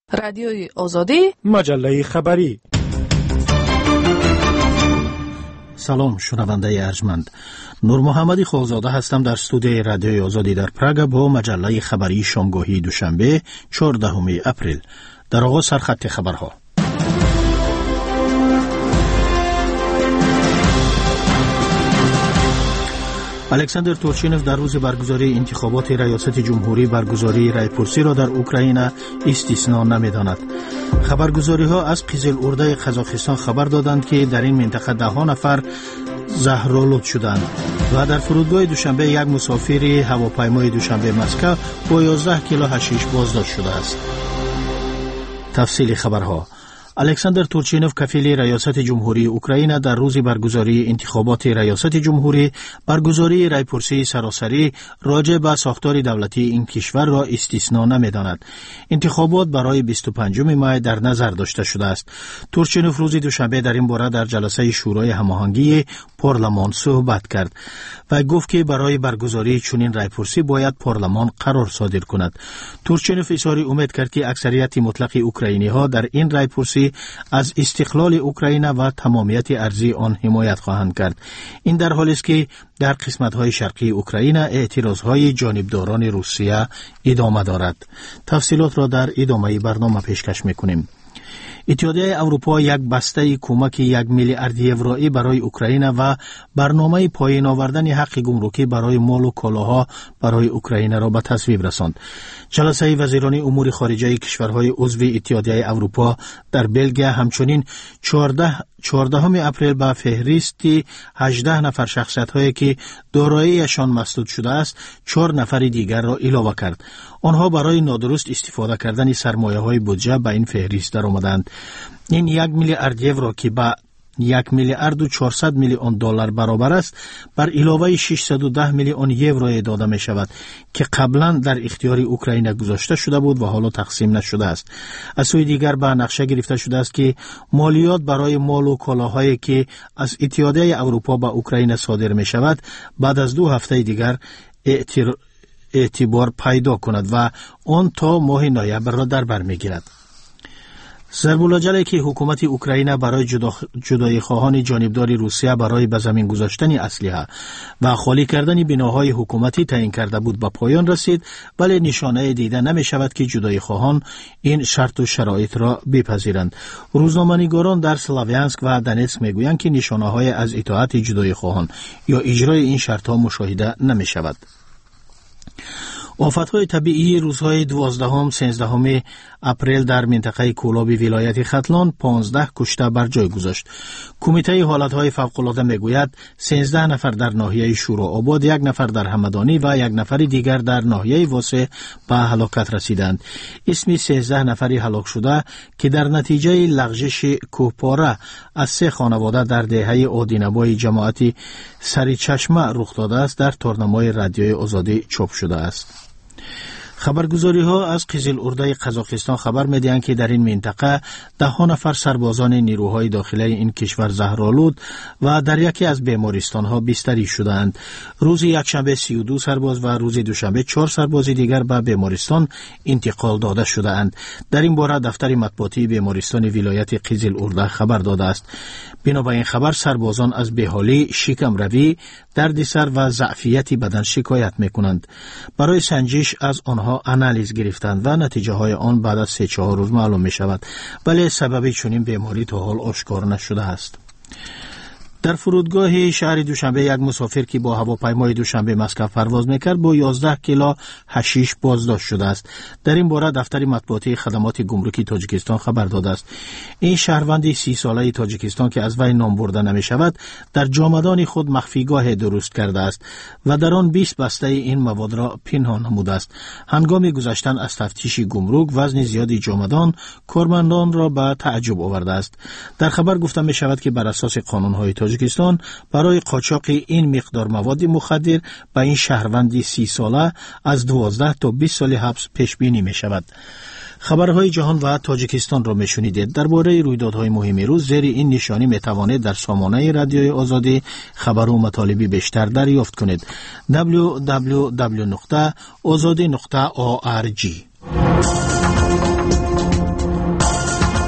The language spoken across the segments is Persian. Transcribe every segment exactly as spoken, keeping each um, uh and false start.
رادیوی آزادی، مجله خبری. سلام شنونده ارجمند، نور محمدی خالزاده هستم در استودیوی رادیوی آزادی در پراگ با مجله خبری شامگاهی دوشنبه چهاردهم اپریل. در آغاز سرخط خبرها. الکساندر تورچینوف در روز برگزاری انتخابات ریاست جمهوری برگزاری رایپرسی را در اوکراین استثنا نمی‌داند. خبرگزاری‌ها از قزل‌ارده قزاقستان خبر دادند که در این منطقه ده ها نفر زهرآلود شدند و در فرودگاه دوشنبه یک مسافر هواپیمای دوشنبه مسکو با یازده کیلو حشیش بازداشت شده است. تفصیل خبرها. الکساندر تورچینوف کفیل ریاست جمهوری اوکراین در روز برگزاری انتخابات ریاست جمهوری برگزاری رایپرسی سراسری راجع به ساختار دولتی این کشور را استثنا نمی‌داند. انتخابات برای بیست و پنجم می در نظر داشته شده است. تورچینوف روز دوشنبه در این باره در جلسه شورای هماهنگی پارلمان صحبت کرد و گفت که برای برگزاری چنین رایپرسی باید پارلمان قرار صادر کند. تورچینوف اظهار امید کرد که اکثریت مطلق اوکراینی‌ها در این رایپرسی از استقلال اوکراین و تمامیت ارضی آن حمایت خواهند کرد. این در حالی است که در قسمت‌های شرقی اوکراین اعتراض‌های جانبداران روسیه ادامه دارد. تفصیلات را در ادامه برنامه پیشکش می‌کنیم. اتحادیه اروپا یک بسته کمک یک میلیارد یورویی برای اوکراین و برنامه پایین آوردن حق گمرکی برای مال و کالاها برای اوکراین را به تصویب رساند. جلسه وزیران امور خارجه کشورهای عضو اتحادیه اروپا در بلژیم همچنین چهاردهم اپریل به فهرست هجده نفر شخصیت‌هایی که دارایی‌شان مسدود شده است، چهار نفر دیگر را اضافه کرد. آنها برای نادرست استفاده کردن سرمایه‌های بودجه به این فهرست درآمدند. این یک میلیارد یورو که با یک میلیارد و چهارصد میلیون دلار برابر است، بر علاوه ششصد و ده میلیون یورو داده می شود که قبلا در اختیار اوکراین گذاشته شده بود و حالا تقسیم نشده است. از سوی دیگر به نقشه گرفته شده است که مالیات برای مال و کالاهایی که از اتحادیه اروپا به اوکراین صادر می شود بعد از دو هفته دیگر اعتبار پیدا کند و آن تا ماه نوامبر را در بر می گیرد. ضرب‌العجلی که حکومت اوکراین برای جدا جدای خواهان جانبدار روسیه برای به زمین گذاشتن اسلحه و خالی کردن بناهای حکومتی تعیین کرده بود به پایان رسید، ولی نشانه دیده نمی شود که جدای خواهان این شرط و شرایط را بپذیرند. روزنامه‌نگاران در سلاویانسک و دونتسک میگویند که نشانه های از اطاعت جدای خواهان یا اجرای این شرط ها مشاهده نمی شود. آفت‌های طبیعی روزهای دوازدهم سیزدهم اپریل در منطقه کولابی ولایت ختلان پانزده کشته بر جای گذاشت. کمیته حالتهای فوق‌العاده میگوید سیزده نفر در ناحیه شورآباد، یک نفر در همدانی و یک نفر دیگر در ناحیه واسع به هلاکت رسیدند. اسم سیزده نفری هلاک شده که در نتیجه لغزش کوهپاره از سه خانواده در دهه آدینه‌بای جماعت سریچشمه رخ داده است در تورنمای رادیوی آزادی چاپ شده است. خبرگزاری ها از قزل‌ارده قزاقستان خبر می‌دهند که در این منطقه ده ها نفر سربازان نیروهای داخلی این کشور زهرآلود و در یکی از بیمارستان ها بستری شدند. روز یکشنبه سی و دو سرباز و روز دوشنبه چهار سرباز دیگر به بیمارستان انتقال داده شدند. در این باره دفتر مطبوعاتی بیمارستان ولایت قزل‌ارده خبر داده است. بنابر این خبر سربازان از بیحالی، شکم روی، دردسر و ضعفیت بدن شکایت می‌کنند. برای سنجش از آنها انالیز گرفتند و نتیجه های آن بعد از سه چهار روز معلوم می شود، ولی سبب چنین بیماری تا حال آشکار نشده است. در فرودگاه شهر دوشنبه یک مسافر که با هواپیمای دوشنبه مسکو پرواز میکرد با یازده کیلو حشیش بازداشت شده است. در این باره دفتر مطبوعاتی خدمات گمرکی تاجیکستان خبر داده است. این شهروند سی ساله تاجیکستان که از وی نام برده نمی شود در جامدان خود مخفیگاه درست کرده است و در آن بیست بسته این مواد را پنهان نموده است. هنگام گذشتن از تفتیش گمرک وزن زیادی جامدان کارمندان را به تعجب آورده است. در خبر گفته می شود که بر اساس قانون‌های تاجیکستان برای قاچاق این مقدار مواد مخدر به این شهروند سی ساله از دوازده تا بیست سال حبس پیش بینی می شود. خبرهای جهان و تاجیکستان را میشنیدید. درباره رویدادهای مهم روز زیر این نشانی میتوانید در سامانه رادیوی آزادی خبر و مطالبی بیشتر دریافت کنید. دبلیو دبلیو دبلیو نقطه آزادی نقطه او آر جی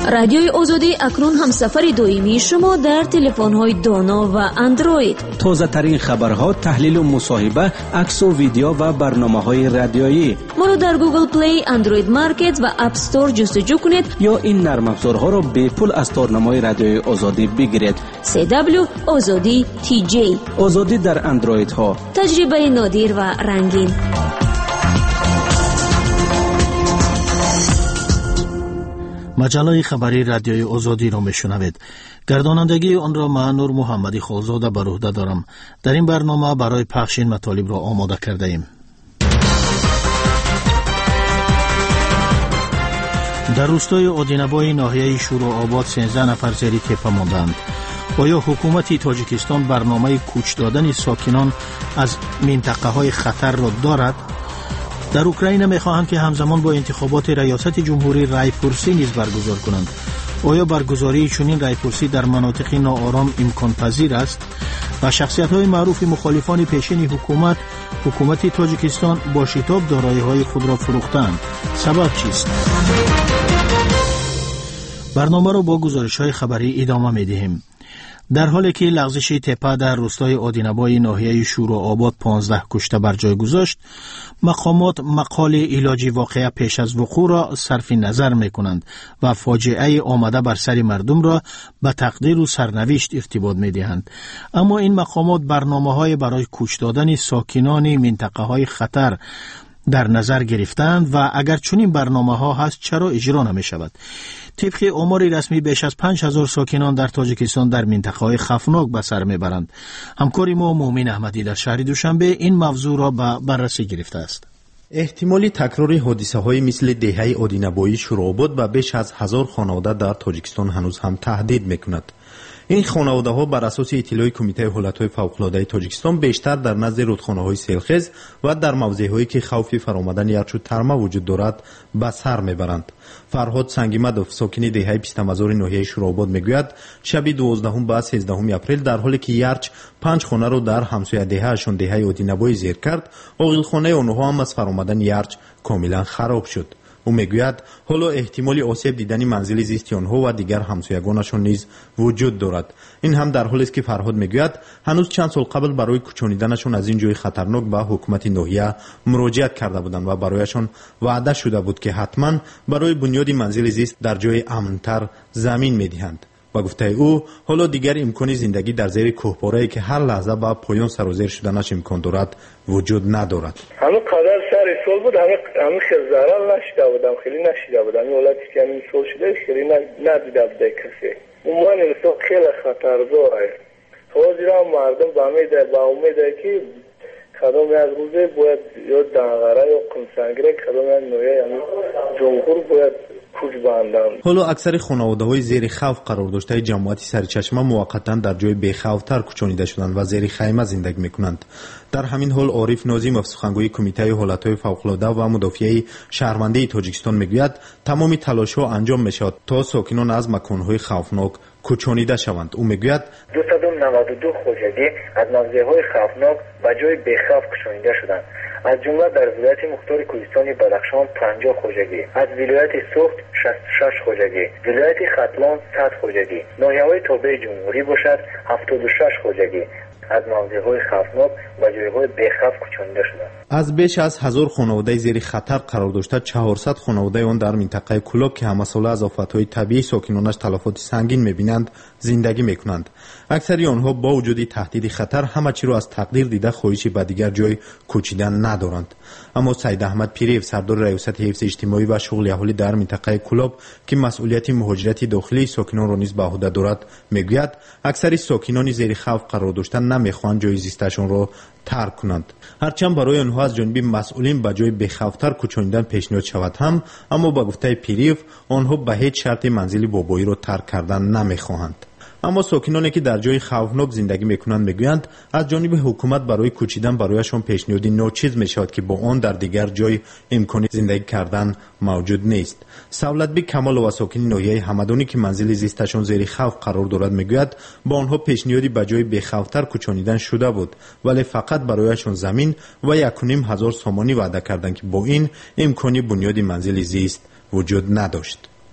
رادیوی آزادی اکنون هم سفر دائمی شما در تلفن‌های دانا و اندروید. تازه ترین خبرها، تحلیل و مصاحبه، عکس و ویدیو و برنامه‌های رادیویی. ما رو در گوگل پلی، اندروید مارکت و اپ استور جستجو کنید یا این نرم افزارها را به پول از تارنمای رادیوی آزادی بگیرید. سی دبلیو آزادی تی جی. آزادی در اندروید ها. تجربه نادر و رنگین. مجله خبری رادیوی آزادی را میشنوید. گردانندگی آن را من نور محمدی خالزاده بر عهده دارم. در این برنامه برای پخش این مطالب را آماده کرده ایم. در روستای آدینبای ناحیه شورآباد سیزده نفر زیر تپه ماندند. آیا حکومت تاجیکستان برنامه کوچ دادن ساکنان از منطقه های خطر را دارد؟ در اوکراین می‌خواهند که همزمان با انتخابات ریاست جمهوری رای‌پرسی نیز برگزار کنند. آیا برگزاری چنین رای‌پرسی در مناطق ناآرام امکان پذیر است؟ و شخصیت‌های معروف مخالفان پیشین حکومت حکومت تاجیکستان با شتاب دارایی‌های خود را فروختند. سبب چیست؟ برنامه را با گزارش‌های خبری ادامه می‌دهیم. در حالی که لغزش تپه در روستای آدینبای ناحیه شورآباد پانزده کشته بر جای گذاشت، مقامات مقاله علاجی واقعه پیش از وقوع را صرف نظر می کنند و فاجعه آمده بر سر مردم را به تقدیر و سرنوشت ارتباط می دهند. اما این مقامات برنامه های برای کوچ دادن ساکنان منطقه های خطر در نظر گرفتند و اگر چنین برنامه ها هست چرا اجرا نمی شود؟ طبق آمار رسمی بیش از پنج هزار ساکنان در تاجیکستان در منطقه های خفناک به سر می برند. همکار ما مومن احمدی در شهر دوشنبه این موضوع را به بررسی گرفته است. احتمالی تکرار حادثه های مثل دهه آدینبایی شورآباد به بیش از هزار خانواده در تاجیکستان هنوز هم تهدید می کند. این خانواده ها بر اساس اطلاع کمیته حالتهای فوق‌العاده تاجیکستان بیشتر در نزد رودخانه های سیلخیز و در موضع هایی که خوف فرآمدن یخ و ترمه وجود دارد به سر میبرند. فرهاد سنگیمدوف ساکن دهه پیستمزار ناحیه شورآباد میگوید شب دوازدهم به سیزدهم اپریل در حالی که یرچ پنج خانه را در همسایه دههشان دهه آدینبایی زیر کرد، عاقلخانه آنها هم از فرآمدن یرچ کاملا خراب شد. او میگوید حالا احتمالی آسیب دیدن منزل زیستی آنها و دیگر همسایگانشان نیز وجود دارد. این هم در حالی است که فرهاد میگوید هنوز چند سال قبل برای کوچانیدنشان از این جای خطرناک به حکومت ناحیه مراجعت کرده بودند و برایشان وعده شده بود که حتما برای بنیاد منزل زیست در جای امن‌تر زمین میدهند. با گفته او حالا دیگر امکان زندگی در زیر کوهپاره‌ای که هر لحظه با پایان سر و زیر شدنش امکان دارد وجود ندارد. همه قدر سر سال بود، همه همه خیلی ضرر نشده بودم، خیلی نشده بودم. این حالتی که همین سال شده خیلی ندیده بوده کسی. اون انسان خیلی خطرداره. حاضر هم مردم با امید با امید که کدام از روزه باید یا دنغره یا قمسنگره کدام از نوعی همین جمهور باید کوچ باندن. حالا اکثر خانواده‌های زیر خوف قرار داشته جماعت سرچشمه موقتا در جای بی‌خوف‌تر کوچانیده شدند و زیر خیمه زندگی می‌کنند. در همین حال عارف ناظمov سخنگوی کمیته حالتهای فوق‌العاده و مدافع شهروندی تاجیکستان میگوید تمام تلاش‌ها انجام می‌شود تا ساکنان از مکان‌های خوفناک کوچانیده شوند. او میگوید دویست و نود و دو خودجی از موضع‌های خوفناک به جای بی‌خوف کوچانیده شدند. از جمله در ولایت مختار کوهستان بدخشان پنجاه خودجی، از ولایت سوخت شصت و شش خودجی، ولایت ختلان صد خودجی، ناحیه‌های تابع جمهوری باشد هفتاد و شش خودجی از موضع‌های خوفناک و جای‌های بی‌خوف کوچانیده شدند. از بیش از هزار خانواده زیر خطر قرار داشته چهارصد خانواده آن در منطقه کلاب که همساله از آفت‌های طبیعی ساکنانش تلفات سنگین می‌بینند زندگی می‌کنند. اکثری آنها با وجود تهدید خطر همه چی را از تقدیر دیده خواهشی به دیگر جای کوچیدن ندارند. اما سید احمد پیریف سردار ریاست حفظ اجتماعی و شغل اهالی در منطقه کلاب که مسئولیت مهاجرت داخلی ساکنان را نیز به عهده دارد میگوید اکثر ساکنان زیر خوف قرار داشته نمیخواهند جای زیستشان را ترک کنند. هرچند برای آنها از جانب مسئولین به جای بی‌خوف‌تر کوچانیدن پیشنهاد شود هم، اما با گفته پیریف آنها به هیچ شرط منزل بابایی را ترک کردن نمیخواهند. اما ساکنانی که در جای خوفناک زندگی میکنند میگویند از جانب حکومت برای کوچیدن برایشان پیشنهادی ناچیز میشود که با آن در دیگر جای امکان زندگی کردن موجود نیست. سولتبی کمال و ساکن ناحیه همدانی که منزل زیستشان زیر خوف قرار دارد میگوید با آنها پیشنهادی به جای بی‌خوف‌تر کوچانیدن شده بود، ولی فقط برایشان زمین و یک و نیم هزار سامانی وعده کردند که با این امکانی بنیاد منزل زیست وجود نداشت.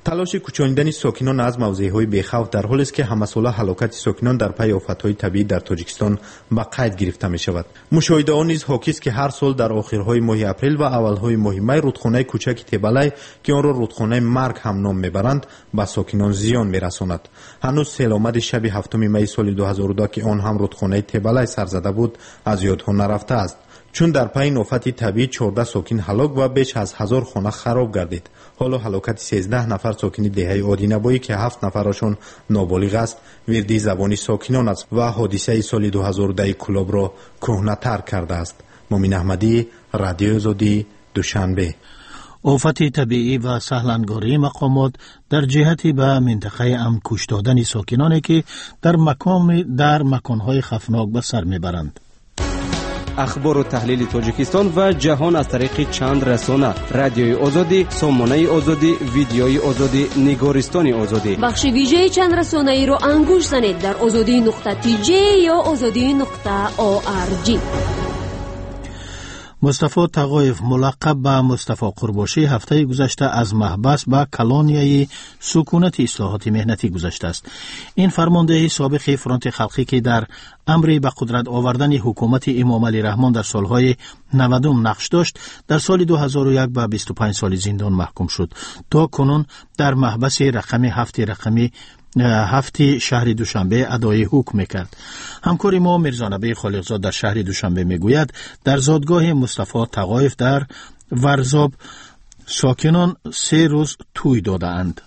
تلاش کوچاندن ساکنان از موضع‌های بی‌خوف در حالی است که همساله هلاکت ساکنان در پی آفت‌های طبیعی در تاجیکستان به قید گرفته می‌شود. مشاهده‌ها نیز حاکی است که هر سال در آخرهای ماه اپریل و اولهای ماه می رودخانه کوچک تبلای که آن را رودخانه مرگ هم نام می‌برند به ساکنان زیان می‌رساند. هنوز سیل‌آمد شب هفتم می سال دو هزار و دو که آن هم رودخانه تبلای سر زده بود از یادها نرفته است، چون در پی آفت طبیعی چهارده ساکن هلاک و بیش از هزار خانه خراب گردید. حالا هلاکت سیزده نفر ساکن دهه آدینه‌بایی که هفت نفرشان نابالغ است وردی زبانی ساکنان است و حادثه سال دو هزار و ده کلاب را کهنه‌تر کرده است. مومن احمدی، رادیو آزادی، دوشنبه. آفت طبیعی و سهلنگاری مقامات در جهت به منطقه امن کش دادن ساکنانی که در مکان در مکان‌های خفناک به سر میبرند. اخبار و تحلیل تاجیکستان و جهان از طریق چند رسانه: رادیوی آزادی، سامانه آزادی، ویدیوی آزادی، نگارستان آزادی. بخش ویژه چند رسانه ای را انگوش زنید در آزادی نقطه تی جی یا آزادی نقطه او آر جی. مصطفی تقایف ملقب به مصطفی قرباشی هفته گذشته از محبس به کلانیای سکونت اصلاحات مهنتی گذشته است. این فرمانده سابق فرانت خلقی که در امر به قدرت آوردن حکومت امام علی رحمان در سالهای نود نقش داشت، در سال دو هزار و یک به بیست و پنج سال زندان محکوم شد. تا کنون در محبس رقمی هفت رقمی هفتی شهر دوشنبه ادای حکم میکرد. همکار ما میرزانبی خالقزاد در شهر دوشنبه میگوید در زادگاه مصطفی تقایف در ورزاب ساکنان سه روز توی دادند.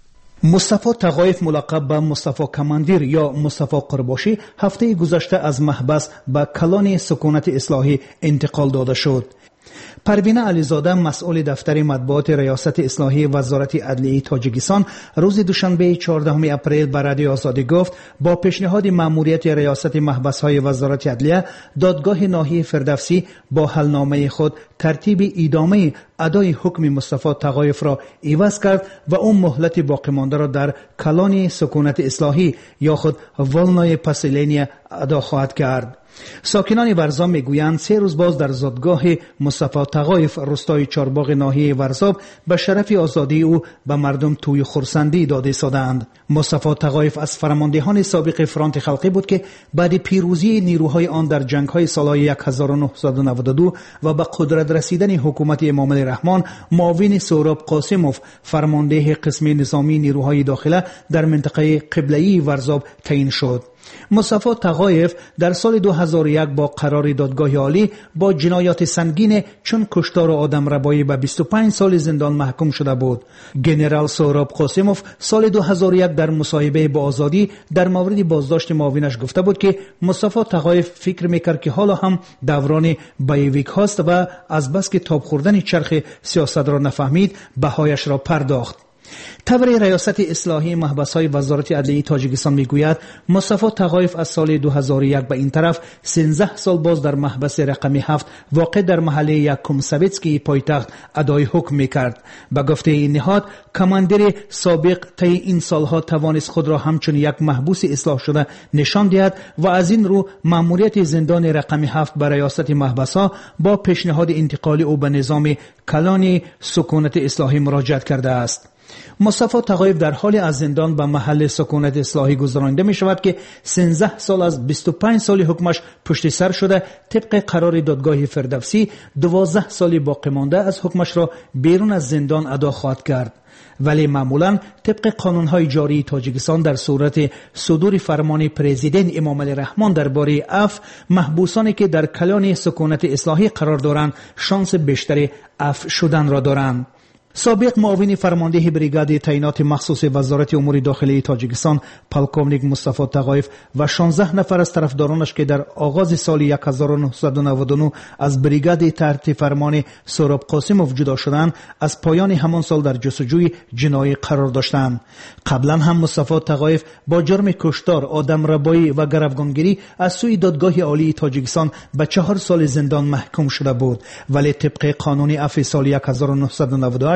مصطفی تقایف ملقب به مصطفی کماندیر یا مصطفی قرباشی هفته گذشته از محبس به کلان سکونت اصلاحی انتقال داده شد. پروینه علیزاده مسئول دفتر مطبوعات ریاست اصلاحی وزارت عدلیه تاجیکستان روز دوشنبه چهاردهم اپریل به رادیو آزادی گفت با پیشنهاد مأموریت ریاست محبس‌های وزارت عدلیه دادگاه ناحیه فردوسی با حلنامه خود ترتیب ادامه ادای حکم مصطفی تقایف را عوض کرد و اون مهلت باقی مانده را در کلان سکونت اصلاحی یا خود ولنای پسیلینی ادا خواهد کرد. ساکنان ورزاب میگویند سه روز باز در زادگاه مصطفی تقایف روستای چارباغ ناحیه ورزاب به شرف آزادی او به مردم توی خرسندی داده شدند. مصطفی تقایف از فرماندهان سابق فرانت خلقی بود که بعد پیروزی نیروهای آن در جنگ‌های سال هزار و نهصد و نود و دو و به قدرت رسیدن حکومت امام علی رحمان معاون سهراب قاسموف فرمانده قسم نظامی نیروهای داخله در منطقه قبله‌ای ورزاب تعیین شد. مصطفی تقایف در سال دو هزار و یک با قرار دادگاه عالی با جنایات سنگین چون کشتار و آدمربایی به بیست و پنج سال زندان محکوم شده بود. ژنرال سهراب قاسموف سال دو هزار و یک در مصاحبه با آزادی در مورد بازداشت معاونش گفته بود که مصطفی تقایف فکر میکرد که حالا هم دوران بایویک هاست و از بس که تاب خوردن چرخ سیاست را نفهمید بهایش را پرداخت. تبر ریاست اصلاحی محبس‌های وزارت عدلیه تاجیکستان میگوید مصطفی تقایف از سال دو هزار و یک به این طرف سیزده سال باز در محبس رقمی هفت واقع در محله یکم سویتسکی پایتخت ادای حکم میکرد. به گفته این نهاد کماندیر سابق طی این سالها توانست خود را همچون یک محبوس اصلاح شده نشان دهد و از این رو مأموریت زندان رقمی هفت به ریاست محبس‌ها با پیشنهاد انتقال او به نظام کلان سکونت اصلاحی مراجعت کرده است. مصطفی تقایف در حال از زندان به محل سکونت اصلاحی گذرانده می شود که سیزده سال از بیست و پنج سال حکمش پشت سر شده. طبق قرار دادگاه فردوسی دوازده سال باقی مانده از حکمش را بیرون از زندان ادا خواهد کرد. ولی معمولا طبق قانونهای جاری تاجیکستان در صورت صدور فرمان پرزیدنت امام علی رحمان درباره عفو محبوسانی که در کلان سکونت اصلاحی قرار دارند شانس بیشتری عفو شدن را دارند. سابق معاون فرمانده بریگاد تعینات مخصوص وزارت امور داخلی تاجیکستان پالکوونیک مصطفی تقایف و شانزده نفر از طرفدارانش که در آغاز سال هزار و نهصد و نود و نه از بریگاد تحت فرمان سهراب قاسموف جدا شدند از پایان همان سال در جستجوی جنایی قرار داشتند. قبلا هم مصطفی تقایف با جرم کشتار، آدمربایی و گروگانگیری از سوی دادگاه عالی تاجیکستان به چهار سال زندان محکوم شده بود، ولی طبق قانون عفو سال هزار و نهصد و نود و هشت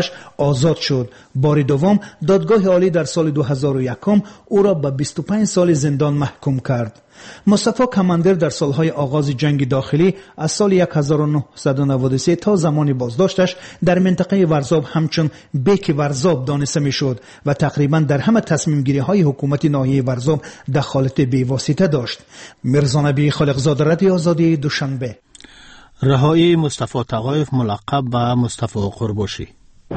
هشت آزاد شد. بار دوم دادگاه عالی در سال دو هزار و یک او را به بیست و پنج سال زندان محکوم کرد. مصطفی کماندر در سالهای آغاز جنگ داخلی از سال هزار و نهصد و نود و سه تا زمان بازداشتش در منطقه ورزاب همچون بیک ورزاب دانسته میشد و تقریبا در همه تصمیم گیری های حکومت ناحیه ورزاب دخالت بی‌واسطه داشت. میرزا نبی خالقزاده، رادیو آزادی، دوشنبه. رهایی مصطفی تقایف ملقب به مصطفی قرباشی.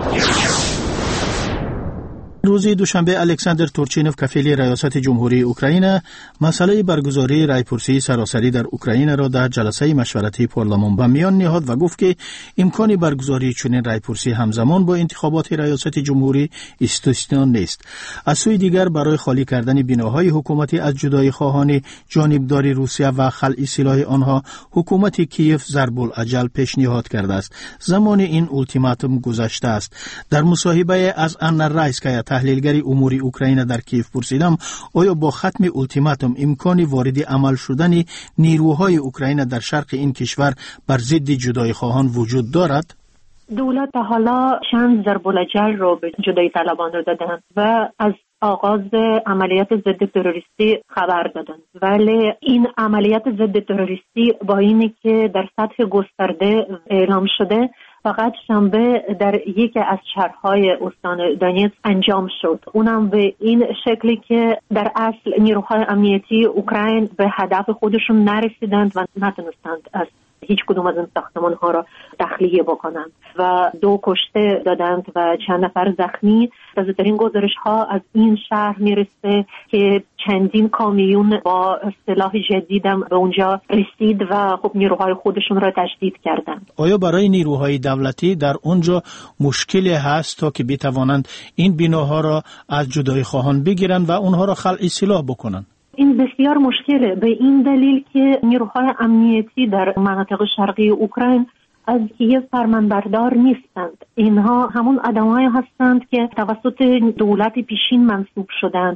روز دوشنبه الکساندر تورچینوف کفیل ریاست جمهوری اوکراین مسئله برگزاری رایپرسی سراسری در اوکراین را در جلسه مشورتی پارلمان به میان نهاد و گفت که امکان برگزاری چنین رایپرسی همزمان با انتخابات ریاست جمهوری استثنا نیست. از سوی دیگر برای خالی کردن بناهای حکومتی از جدای خواهان جانبداری روسیه و خلع سلاح آنها حکومت کیف ضرب الاجل پیشنهاد کرده است. زمان این اولتیماتوم گذشته است. در مصاحبه از آنا رایس که تحلیلگری امور اوکراین در کیف پرسیدم آیا با ختم اولتیماتوم امکانی وارد عمل شدن نیروهای اوکراین در شرق این کشور بر ضد جدای خواهان وجود دارد؟ دولت حالا چند ضرب الاجل رو به جدای طلبان رو دادن و از آغاز عملیات ضد تروریستی خبر دادن، ولی این عملیات ضد تروریستی با اینی که در سطح گسترده اعلام شده فقط شنبه در یکی از شهرهای استان دونیتسک انجام شد، اونم به این شکلی که در اصل نیروهای امنیتی اوکراین به هدف خودشون نرسیدند و نتونستند از هیچ کدوم از این ساختمان ها را تخلیه بکنند و دو کشته دادند و چند نفر زخمی. تازه‌ترین گزارش ها از این شهر میرسه که چندین کامیون با سلاح جدیدم به اونجا رسید و خب نیروهای خودشون را تشدید کردند. آیا برای نیروهای دولتی در اونجا مشکلی هست تا که بتوانند این بناها را از جدای خواهان بگیرند و اونها را خلع سلاح بکنند؟ این بسیار مشکله، به این دلیل که نیروهای امنیتی در مناطق شرقی اوکراین از کیف فرمانبردار نیستند. اینها همون آدمایی هستند که توسط دولت پیشین منصوب شدند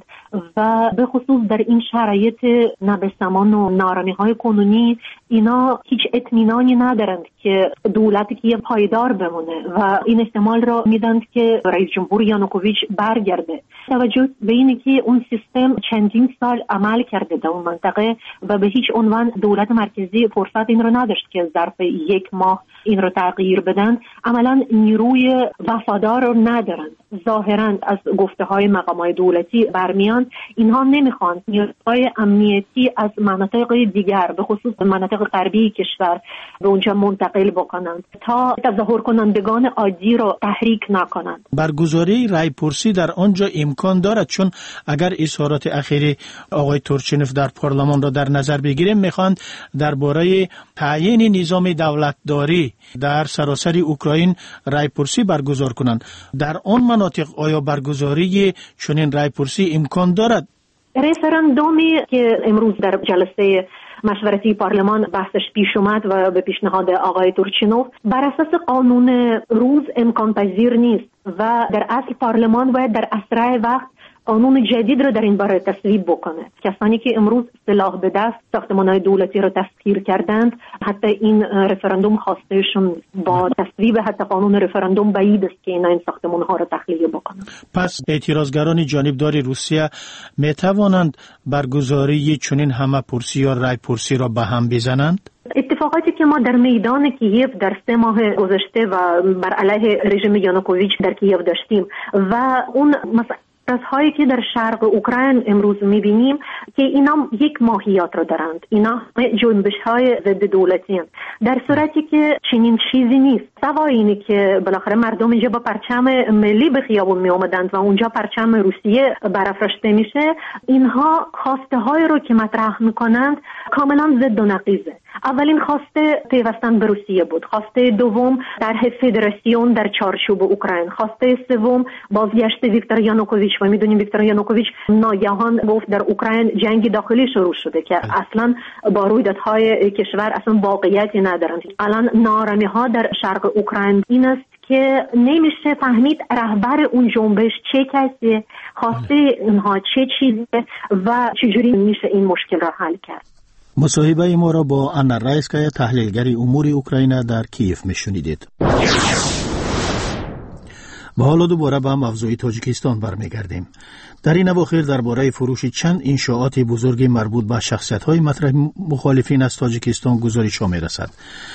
و به خصوص در این شرایط نابسامان و نارامی‌های کنونی اینا هیچ اطمینانی ندارند که دولت کیف پایدار بمونه و این احتمال را میدند که رئیس جمهور یانوکوویچ برگرده. توجه به اینه که اون سیستم چندین سال عمل کرده در اون منطقه و به هیچ عنوان دولت مرکزی فرصت این رو نداشت که ظرف یک ماه این رو تغییر بدن. عملا نیروی وفادار رو ندارند. ظاهرا از گفته های مقامات دولتی برمیان اینها نمیخوان نیروهای امنیتی از مناطق دیگر به خصوص مناطق غربی کشور به اونجا منتقل بکنند تا تظاهر کنندگان عادی رو تحریک نکنند. برگزاری رایپرسی در آنجا امکان دارد، چون اگر اظهارات اخیر آقای تورچینوف در پارلمان را در نظر بگیریم میخواند درباره تعیین نظام دولتداری در سراسر اوکراین رایپرسی برگزار کنند. در آن مناطق آیا برگزاری چنین رایپرسی امکان دارد؟ رفراندومی که امروز در جلسه مشورتی پارلمان بحثش پیش اومد و به پیشنهاد آقای تورچینوف بر اساس قانون روز امکان پذیر نیست و در اصل پارلمان باید در اسرع وقت قانون جدید رو در این باره تصویب بکنه. کسانی که امروز سلاح به دست ساختمان‌های دولتی رو تسخیر کردند، حتی این رفراندوم خواستهشون با تصویب حتی قانون رفراندوم بعید است که اینا این ساختمان‌ها رو تخلیه بکنن. پس اعتراضگران جانبدار روسیه می توانند برگزاری چنین همه پرسی یا رای پرسی را به هم بزنند؟ اتفاقاتی که ما در میدان کیف در سه ماه گذشته و بر علیه رژیم یانوکوویچ در کیف داشتیم و اون مثلا هایی که در شرق اوکراین امروز میبینیم که اینا یک ماهیت رو دارند. اینا جنبش های ضد دولتی هستند. در صورتی که چنین چیزی نیست، سوا اینه که بالاخره مردم اینجا با پرچم ملی به خیابون می اومدند و اونجا پرچم روسیه برافراشته میشه، اینها خواسته های رو که مطرح میکنند کاملا ضد و نقیضه. اولین خواسته پیوستن به روسیه بود، خواسته دوم طرح فدراسیون در چارچوب اوکراین، خواسته سوم بازگشت ویکتور یانوکوویچ و میدونیم ویکتور یانوکوویچ ناگهان گفت در اوکراین جنگ داخلی شروع شده که اصلا با رویدادهای کشور اصلا واقعیتی ندارند. الان نارامی ها در شرق اوکراین این است که نمیشه فهمید رهبر اون جنبش چه کسیه، خواسته اونها چه چیزه و چجوری میشه این مشکل را حل کرد. مصاحبه ما را با آنا رایسکایا تحلیلگر امور اوکراین در کیف میشنیدید. و حالا دوباره به موضوع تاجیکستان برمیگردیم. در این اواخر درباره فروش چند انشاءات بزرگ مربوط به شخصیت‌های مطرح مخالفین از تاجیکستان گزارش‌ها می‌رسد.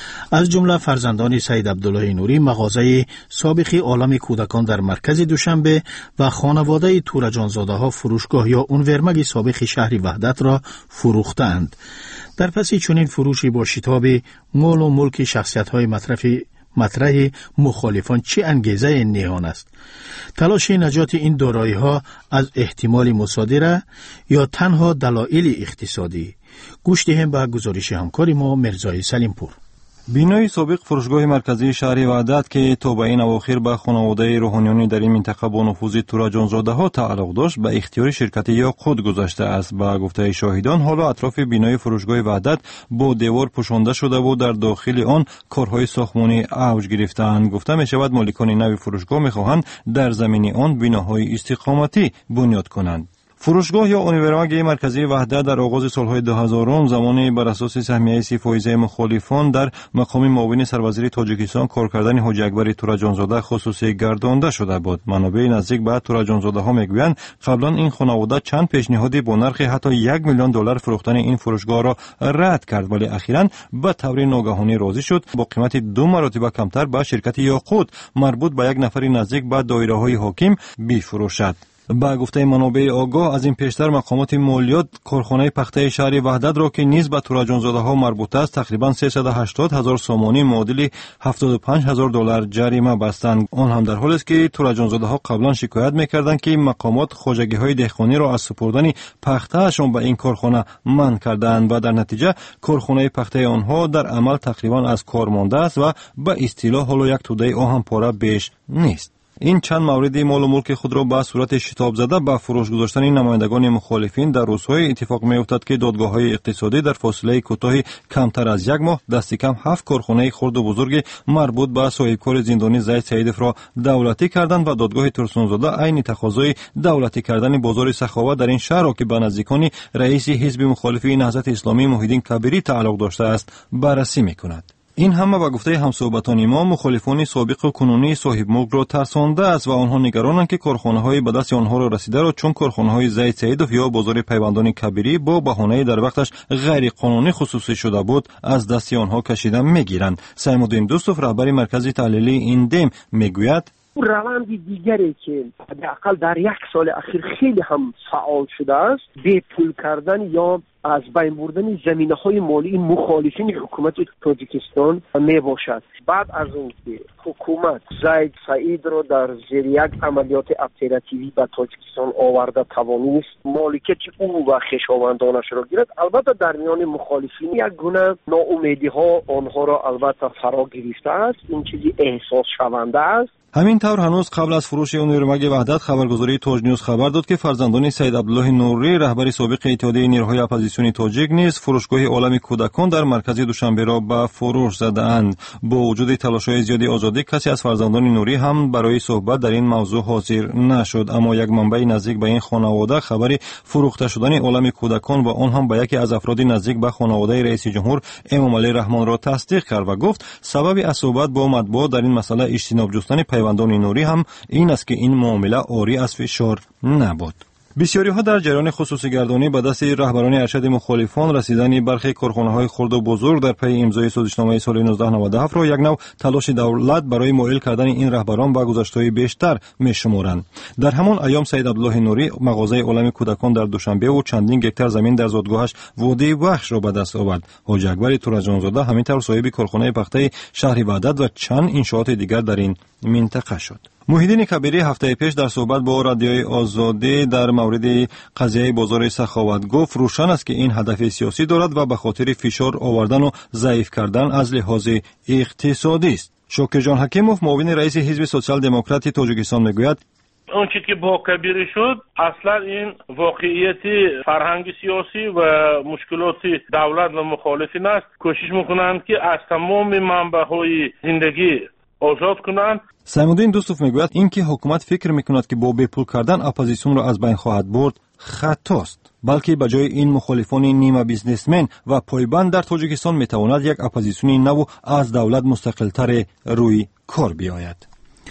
از جمله فرزندان سید عبدالله نوری مغازه سابق عالم کودکان در مرکز دوشنبه و خانواده تورجانزاده‌ها فروشگاه یا اونورمگ سابق شهر وحدت را فروختند. در پس چنین فروشی با شتاب مال و ملک شخصیت‌های مطرح مطرح مخالفان چه انگیزه نهان است؟ تلاش نجات این دارایی‌ها از احتمال مصادره یا تنها دلایل اقتصادی؟ گوش دهیم به گزارش همکار ما مرزای سلیمپور. بینای سابق فروشگاه مرکزی شهر وحدت که تا به این اواخر به خانواده روحانیانی در این منطقه با نفوذ تورجانزاده‌ها تعلق داشت به اختیار شرکت یاقوت گذاشته است. با گفته شاهدان حالا اطراف بینای فروشگاه وحدت با دیوار پوشانده شده و در داخل آن کارهای ساختمانی اوج گرفته‌اند. گفته می شود مالکان نوی فروشگاه می‌خواهند در زمین آن بناهای استقامتی بنیاد کنند. فروشگاه یا اونورمگ مرکزی وحدت در آغاز سالهای دو هزارم زمانی بر اساس سهمیه سی فایزه مخالفان در مقام معاون سروزیر تاجیکستان کار کردن حاجی اکبر تورجانزاده خصوصی گردانده شده بود. منابع نزدیک به تورجانزاده ها میگویند قبلا این خانواده چند پیشنهادی با نرخ حتی یک میلیون دلار فروختن این فروشگاه را رد کرد، ولی اخیراً به طور ناگهانی راضی شد با قیمت دو مرتبه کمتر به شرکت یاقوت مربوط به یک نفر نزدیک به دایره‌های حاکم بفروشد. با گفته منابع آگاه از این پیشتر مقامات مالیات کارخانه پخته شهر وحدت را که نیز به تورجانزاده‌ها مربوط است تقریبا سیصد و هشتاد هزار سامانی معادل هفتاد و پنج هزار دلار جریمه بستند. آن هم در حالی است که تورجانزاده‌ها قبلا شکایت می‌کردند که مقامات خوجگی‌های دهقانی را از سپردن پخته‌شان به این کارخانه منع کردند و در نتیجه کارخانه پخته آنها در عمل تقریبا از کار مانده است و به اصطلاح حالا یک توده آهن پاره بیش نیست. این چند مورد مال و ملک خود را به صورت شتاب زده به فروش گذاشتن نمایندگان مخالفین در روزهای اتفاق می‌افتد که دادگاه‌های اقتصادی در فاصله کوتاه کمتر از یک ماه دست کم هفت کارخانه خرد و بزرگ مربوط به صاحبکار زندانی زید سعیدов را دولتی کردند و دادگاه ترسونزاده عین تقاضای دولتی کردن بازار سخاوت در این شهر را که به نزدیکان رئیس حزب مخالفی نهضت اسلامی محیدین کبیری تعلق داشته است بررسی می‌کند. این همه با گفته همصحبتان ما مخالفان سابق و کنونی صاحب ملک را ترسانده است و آنها نگرانند که کارخانه‌های به دست آنها را رسیده را چون کارخانه‌های زید سعیدов یا بازار پیوندان کبیری با بهانه در وقتش غیر قانونی خصوصی شده بود از دست آنها کشیده می‌گیرند. سیمودین دوستوف رهبر مرکز تحلیلی این دم میگوید روند دیگری که حداقل در یک سال اخیر خیلی هم فعال شده است به پول کردن یا از بین بردن زمینه‌های مالی مخالفین حکومت تاجیکستان می باشد. بعد از اون که حکومت زید سعید را در زیر یک عملیات اپراتیوی به تاجیکستان آورده توانست مالکیت او و خویشاوندانش را گیرد، البته در میان مخالفین یک گونه ناامیدی ها آنها را البته فرا گرفته است. این چیزی احساس شونده است. همین طور هنوز قبل از فروش اونورمگ وحدت خبرگزاری تاج نیوز خبر داد که فرزندان سید عبدالله نوری رهبر سابق اتحادیه نیروهای اپوزیسیونی تاجیک نیز فروشگاه عالم کودکان در مرکز دوشنبه را به فروش زده‌اند. با وجود تلاش‌های زیادی آزادی کسی از فرزندان نوری هم برای صحبت در این موضوع حاضر نشد، اما یک منبع نزدیک به این خانواده خبر فروخته شدن عالم کودکان و آن هم به یکی از افراد نزدیک به خانواده رئیس جمهور امامعلی رحمان را تصدیق کرد و گفت سبب از صحبت با مطبوعات در این مسئله اجتناب جستن پیوندان نوری هم این است که این معامله عاری از فشار نبود. بسیاری ها در جریان خصوصی گردانی به دست رهبران ارشد مخالفان رسیدن برخی کارخانه‌های خرد و بزرگ در پی امضای سازشنامه سال نوزده نود و هفت را یک نوع تلاش دولت برای مائل کردن این رهبران به گذشته‌های بیشتر می‌شمارند. در همان ایام سید عبدالله نوری مغازه عالم کودکان در دوشنبه و چندین گکتر زمین در زادگاهش وادی وحش را به دست آورد. حاجی اکبر تورجانزاده همینطور صاحب کارخانه پخته شهر وحدت و چند انشاءات دیگر در این منطقه شد. محیدین کبیری هفته پیش در صحبت با رادیوی آزادی در مورد قضیه بازار سخاوت گفت روشن است که این هدف سیاسی دارد و به خاطر فشار آوردن و ضعیف کردن از لحاظ اقتصادی است. شوکر جان حکیموف معاون رئیس حزب سوسیال دموکراتی تاجیکستان میگوید اون چیزی که با کبیری شد اصلا این واقعیت فرهنگ سیاسی و مشکلات دولت و مخالفین است. کوشش میکنند که از تمام منبع‌های زندگی آزاد کنند. سیمودین دوستوف میگوید اینکه حکومت فکر میکند که با بپول کردن اپوزیسیون را از بین خواهد برد خطاست، بلکه به جای این مخالفان نیمه بیزنسمن و پایبند در تاجیکستان میتواند یک اپوزیسیون نو از دولت مستقلتر روی کار بیاید.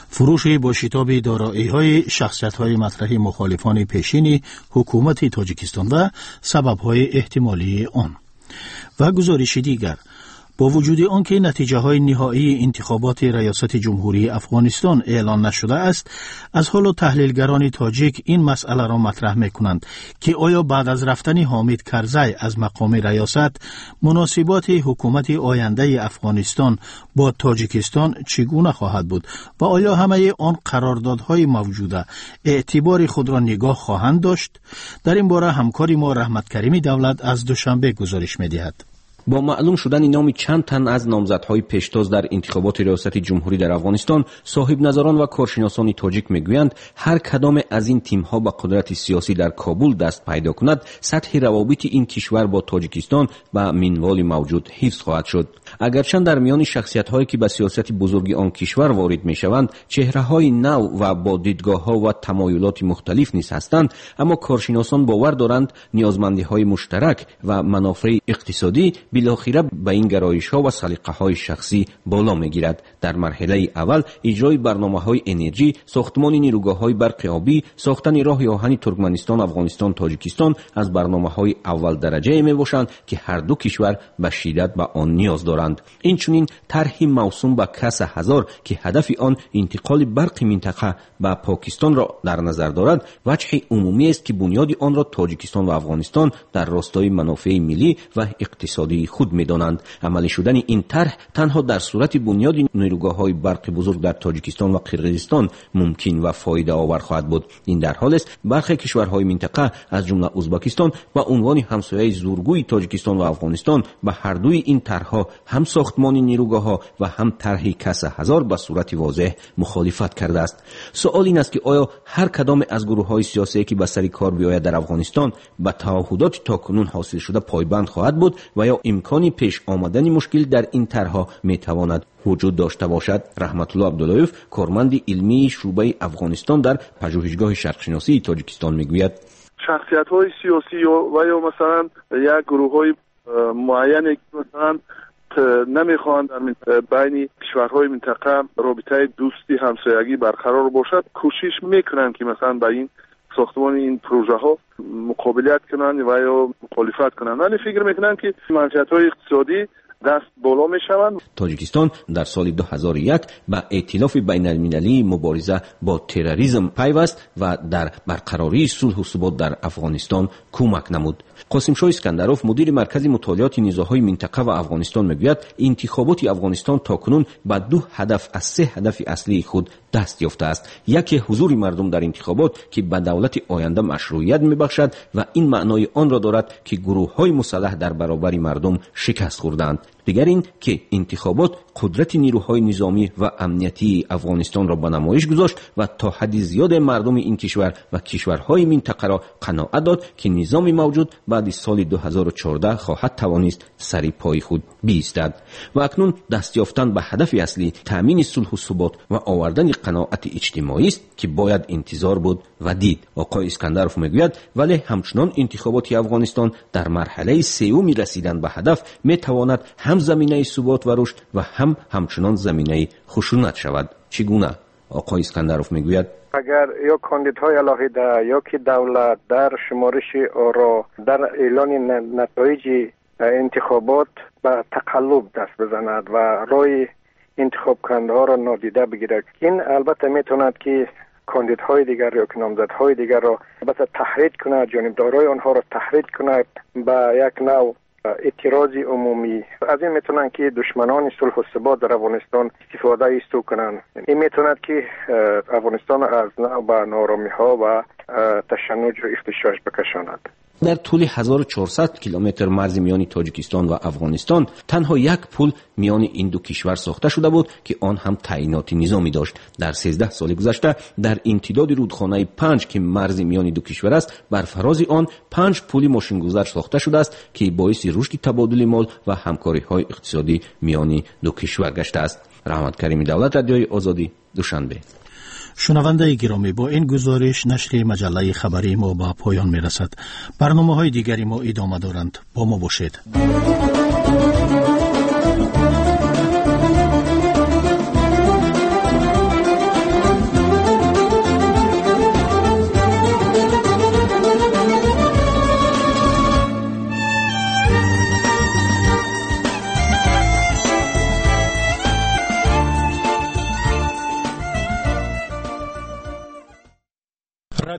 فروش با شتاب دارایی‌های شخصیت‌های مطرح مخالفان پیشین حکومت تاجیکستان و سبب‌های احتمالی آن. و گزارش دیگر: با وجود آنکه نتیجه های نهایی انتخابات ریاست جمهوری افغانستان اعلان نشده است، از حال تحلیلگران تاجیک این مسئله را مطرح می‌کنند که آیا بعد از رفتن حامد کرزی از مقام ریاست مناسبات حکومت آینده افغانستان با تاجیکستان چگونه خواهد بود و آیا همه آن قراردادهای موجوده اعتبار خود را نگاه خواهند داشت؟ در این باره همکاری ما رحمت کریمی دولت از دوشنبه گزارش می‌دهد. با معلوم شدن نام چند تن از نامزدهای پیشتاز در انتخابات ریاست جمهوری در افغانستان، صاحب نظران و کارشناسان تاجیک میگویند هر کدام از این تیم‌ها با قدرت سیاسی در کابل دست پیدا کند، سطح روابط این کشور با تاجیکستان به منوال موجود حفظ خواهد شد. اگرچه در میان شخصیت‌هایی که به سیاست بزرگی آن کشور وارد میشوند، چهره‌های نو و با دیدگاه‌ها و تمایلات مختلف نیز هستند، اما کارشناسان باور دارند نیازمندی‌های مشترک و منافع اقتصادی بالاخره به این گرایش‌ها و سلیقه‌های شخصی بالا می‌گیرد. در مرحله اول اجرای برنامه‌های انرژی، ساختمان نیروگاه‌های برق آبی، ساختن راه آهن ترکمنستان، افغانستان، تاجیکستان از برنامه‌های اول درجه میباشند که هر دو کشور به شدت به آن نیاز دارند. این چنین طرح موسوم به کاس هزار که هدف آن انتقال برق منطقه به پاکستان را در نظر دارد، وجه عمومی است که بنیاد آن را تاجیکستان و افغانستان در راستای منافع ملی و اقتصادی خود می‌دانند. عملی شدن این طرح تنها در صورت بنیاد نیروگاه‌های برق بزرگ در تاجیکستان و قرقیزستان ممکن و فایده آور خواهد بود. این در حالی است برخی کشورهای منطقه از جمله ازبکستان با عنوان همسایه زورگوی تاجیکستان و افغانستان به هر دوی این طرح‌ها هم ساختمان نیروگاه‌ها و هم طرح کاس هزار به صورت واضح مخالفت کرده است. سوال این است که آیا هر کدام از گروه‌های سیاسی که به سر کار بیاید در افغانستان به تعهدات تاکنون حاصل شده پایبند خواهد بود و یا امکانی پیش آمدن مشکل در این طرح‌ها میتواند وجود داشته باشد؟ رحمت الله عبداللهیف، کارمند علمی شعبه افغانستان در پژوهشگاه شرقشناسی تاجیکستان میگوید شخصیت‌های سیاسی و یا مثلا یک گروه‌های معینی که مثلا نمیخواهند در بین کشورهای منطقه رابطه دوستی همسایگی برقرار باشد، کوشش میکنند که مثلا به این ساختمان این پروژه ها مقابلت کنند و یا مخالفت کنند. ولی فکر میکنند که منفعت‌های اقتصادی دست بالا می شوند. تاجیکستان در سال دو هزار و یک به ائتلاف بین المللی مبارزه با تروریسم پیوست و در برقراری صلح و ثبات در افغانستان کمک نمود. قاسم شاه اسکندروف، مدیر مرکز مطالعات نزاع‌های منطقه و افغانستان میگوید انتخابات افغانستان تاکنون به دو هدف از سه هدف اصلی خود دست یافته است. یکی حضور مردم در انتخابات که به دولت آینده مشروعیت میبخشد و این معنای آن را دارد که گروه‌های مسلح در برابر مردم شکست خوردند. دیگر این که انتخابات قدرت نیروهای نظامی و امنیتی افغانستان را به نمایش گذاشت و تا حد زیاد مردم این کشور و کشورهای منطقه را قناعت داد که نظام موجود بعد از سال دو هزار و چهارده خواهد توانست سر پای خود بایستد. و اکنون دست یافتن به هدف اصلی تامین صلح و ثبات و آوردن قناعت اجتماعی است که باید انتظار بود و دید. آقای اسکندروف میگوید ولی همچنان انتخابات افغانستان در مرحله سوم رسیدن به هدف میتواند هم زمینه ثبات و رشد و هم همچنان زمینه خشونت شود. چگونه؟ آقای اسکندروف میگوید اگر یا کاندیدهای علاقیده یا که دولت در شمارش آرا در اعلان نتایج انتخابات به تقلب دست بزند و رای انتخاب کننده ها را نادیده بگیرد، این البته میتواند که کاندیدهای دیگر یا که نامزدهای دیگر را البته تحریک کند، جانبدارای آنها را تحریک کند به یک نوع اعتراض عمومی. از این میتونن که دشمنان صلح و ثبات در افغانستان استفاده ایستو کنند. این میتوند که افغانستان از نوع به نارامی ها و تشنج و اختشاش بکشاند. در طول هزار و چهارصد کیلومتر مرز میان تاجیکستان و افغانستان تنها یک پل میان این دو کشور ساخته شده بود که آن هم تعیینات نظامی داشت. در سیزده سال گذشته در امتداد رودخانه پنج که مرز میان دو کشور است، بر فراز آن پنج پل ماشینگذار ساخته شده است که باعث رشد تبادل مال و همکاری های اقتصادی میان دو کشور گشته است. رحمت کریمی دولت، رادیوی آزادی، دوشنبه. شنونده گرامی، با این گزارش نشر مجله خبری ما به پایان می رسد. برنامه های دیگری ما ادامه دارند. با ما باشید.